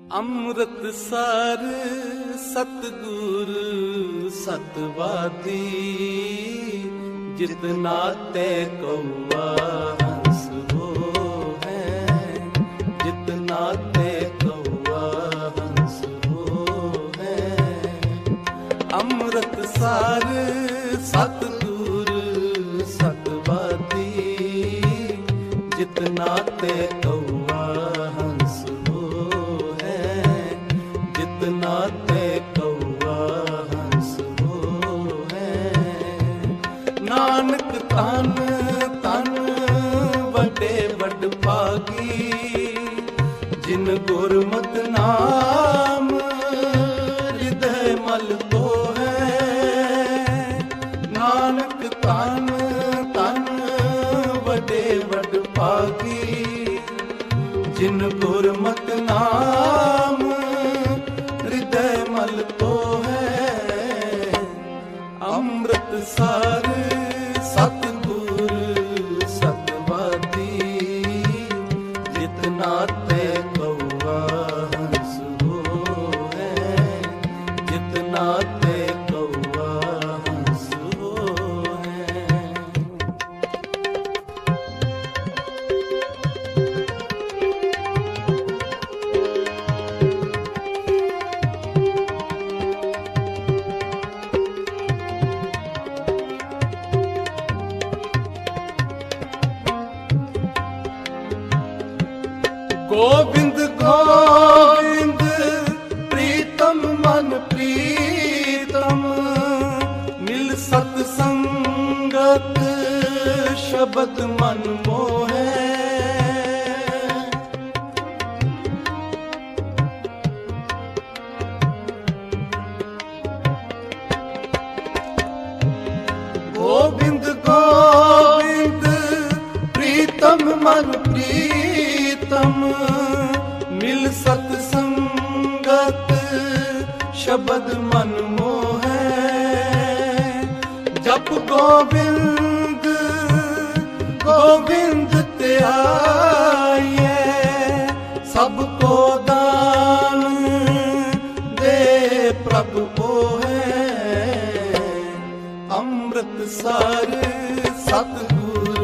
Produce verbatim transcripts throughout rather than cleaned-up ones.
ਅੰਮ੍ਰਿਤਸਰ ਸਤਿਗੁਰ ਸਤਵਾਦੀ, ਜਿਤਨਾ ਤੇ ਕਉਆ ਹੰਸ ਹੋ ਹੈ, ਜਿਤਨਾ ਤੇ ਕਉਆ ਹੰਸ ਹੋ ਹੈ। ਅੰਮ੍ਰਿਤਸਰ ਸਤਿਗੁਰ ਸਤਵਾਦੀ, ਜਿਤਨਾ ਤੇ ਕਉਆ ਹੰਸ ਹੋ ਹੈ, ਜਿਤਨਾ ਤੇ ਕਉਆ ਹੰਸ ਹੋ ਹੈ। ਨਾਨਕ ਤਨ ਤਨ ਵੱਡੇ ਵੱਡ ਭਾਗੀ, ਜਿਨ ਗੁਰਮਤਿ ਨਾਮ ਹਿਰਦੈ ਮਲ ਤੋ ਹੈ। ਨਾਨਕ ਤਨ ਤਨ ਵੱਡੇ ਵੱਡ ਭਾਗੀ, ਜਿਨ ਗੁਰਮਤਿ ਨਾਮ ਹਿਰਦੈ ਮਲ ਤੋ ਹੈ। ਅੰਮ੍ਰਿਤਸਰ ਸਤਿਗੁਰ ਸਤਵਾਦੀ, ਜਿਤਨਾ ਤੇ ਕਉਆ ਹੰਸ ਹੋ ਹੈ, ਜਿਤਨਾ ਤੇ ਕਉਆ ਹੰਸ ਹੋ ਹੈ। ਗੋਬਿੰਦ ਗੋਬਿੰਦ ਪ੍ਰੀਤਮ ਮਨ ਪ੍ਰੀਤਮ, ਮਿਲ ਸਤ ਸੰਗਤ ਸ਼ਬਦ ਮਨ ਮੋਹੈ। ਗੋਬਿੰਦ ਗੋਬਿੰਦ ਪ੍ਰੀਤਮ ਮਨ ਪ੍ਰੀਤਮ, ਮਿਲ ਸਤ ਸੰਗਤ ਸ਼ਬਦ ਮਨ ਮੋਹੈ। ਜਪ ਗੋਬਿੰਦ ਗੋਬਿੰਦ ਧਿਆਈਐ, ਸਭ ਕੋ ਦਾਨ ਦੇ ਪ੍ਰਭ ਹੋਇ। ਅੰਮ੍ਰਿਤਸਰ ਸਤਿਗੁਰ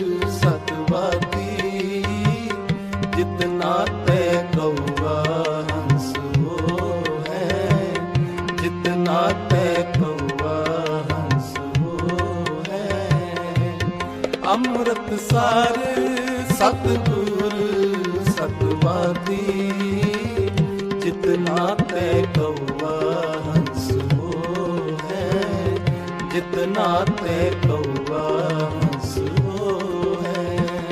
ਸਤਵਾਦੀ, ਜਿਤਨਾ ਤੇ ਕਉਆ ਹੰਸ ਹੋ ਹੈ, ਜਿਤਨਾ ਤੇ ਕਉਆ ਹੰਸ ਹੋ ਹੈ। ਅੰਮ੍ਰਿਤਸਰ ਸਤਿਗੁਰ ਸਤਵਾਦੀ, ਜਿਤਨਾ ਤੇ ਕਉਆ ਹੰਸ ਹੋ ਹੈ, ਜਿਤਨਾ ਤੇ ਕਉਆ ਹੰਸ ਹੋ ਹੈ।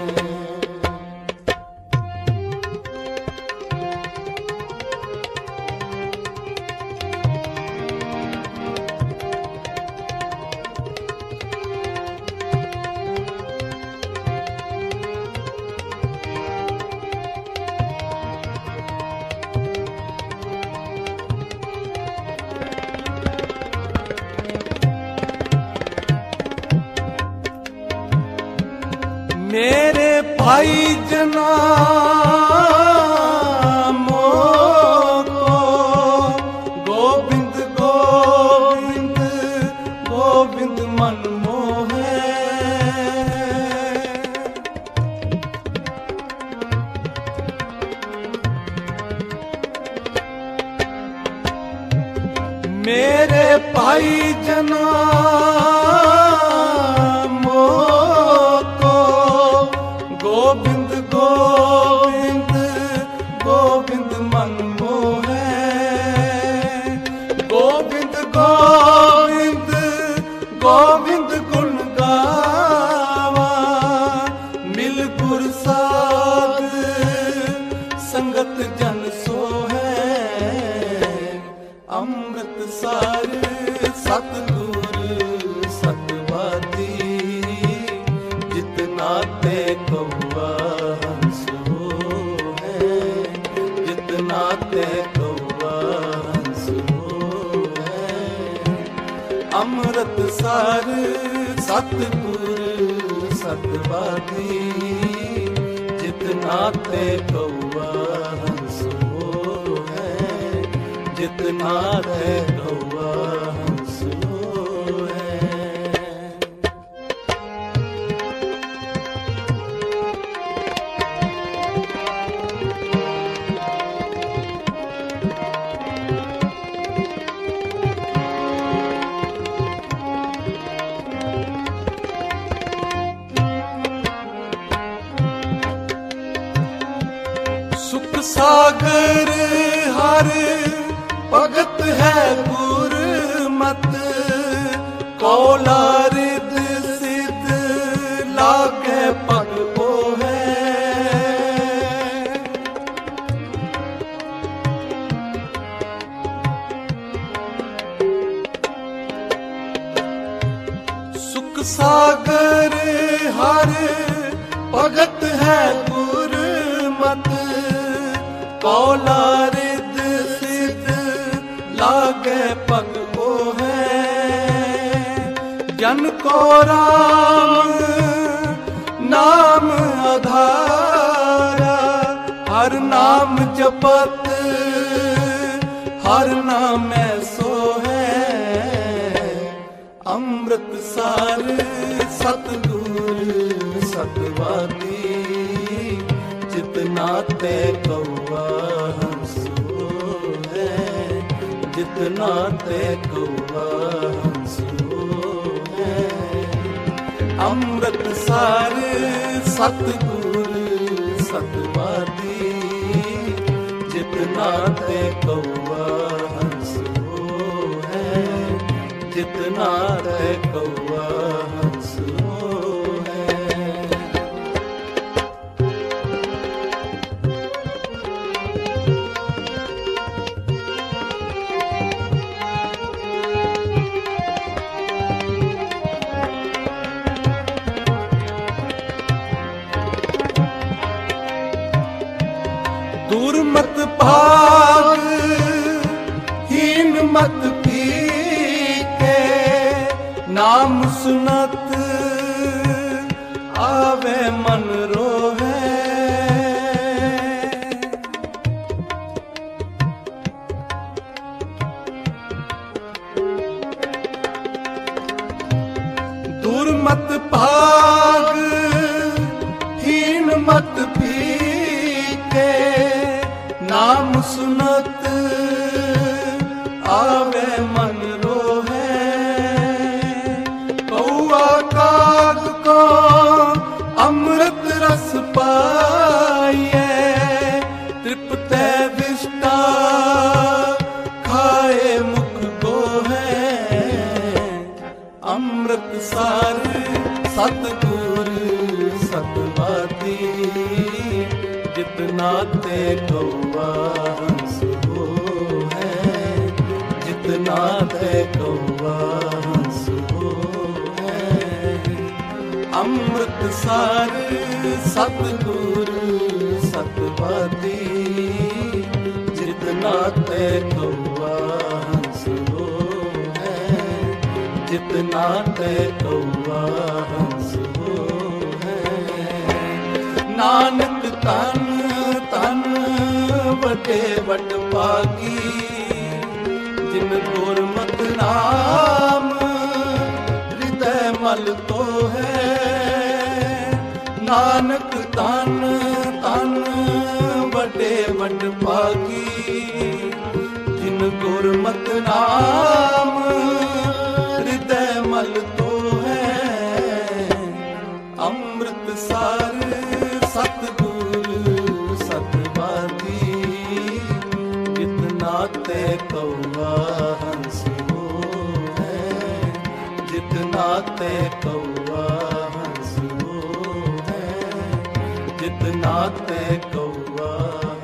ਮੇਰੇ ਭਾਈ ਜਨਾ ਮੋਕੋ, ਗੋਬਿੰਦ ਗੋਬਿੰਦ ਗੋਬਿੰਦ ਮਨ ਮੋਹੈ। ਮੇਰੇ ਭਾਈ ਜਨਾ ਗੋਬਿੰਦ ਗੋਬਿੰਦ ਗੋਬਿੰਦ ਮਨ ਮੋਹੈ। ਗੋਬਿੰਦ ਗੋਬਿੰਦ ਗੋਬਿੰਦ ਗੁਣ ਗਾਵਾ, ਮਿਲ ਗੁਰ ਸਾਧ ਸੰਗਤ ਜਨ ਸੋਹੈ। ਅੰਮ੍ਰਿਤਸਰ ਸਤਿਗੁਰ ਸਤਵਾਦੀ, ਜਿਤਨਾ ਤੇ ਕਉਆ ਹੰਸ ਹੋ ਹੈ, ਜਿਤਨਾ ਤੇ ਕਉਆ ਹੰਸ ਹੋ ਹੈ। ਅੰਮ੍ਰਿਤਸਰ ਸਤਿਗੁਰ ਸਤਵਾਦੀ, ਜਿਤਨਾ ਤੇ ਕਉਆ ਹੰਸ ਹੋ जितना ते कौआ हंस है। सुख सागर हर भगत है गुरमत, कौला रिद सिद्ध लागे पग को है। सुख सागर हर भगत है गुरमत, कौला रिद सिद्ध लागे पग को है। जन को राम नाम आधारा, हर नाम जपत हर नाम सो है। अमृत सार सतगुर सतवादी, जितना ते कौआ हंस है, जितना ते कौआ हंस है। अमृत सार सतगुर सतवादी, जितना ते कौआ हंस है, जितना ते कौआ हंस है। दूर मत भाग हीन मत पी के, नाम सुनत आवे मन रोहे। दूर मत भाग हीन मत पी के, नाम सुनत आवे मन रोहे। कौआ काग को अमृत रस पाइए, तृप्ते विष्टा खाए मुख को है। अमृत सार सतगुर सतवादी, जितना ते कौआ हंस हो है, जितना ते कौआ हंस हो है। अमृत सार सतगुर सतवादी, जितना ते कौआ हंस हो है, जितना ते कौआ हंस हो है। नानक तन तन वटे वट पागी, जिन गुरमत नाम हृदय मल तो है। नानक तन तन वटे वट पागी, जिन गुरमत नाम हृदय मल तो है। अमृत सार सतगुर सतवादी, जितना ते कौआ हंस हो है, जितना ते कौआ हंस हो है, जितना ते कौआ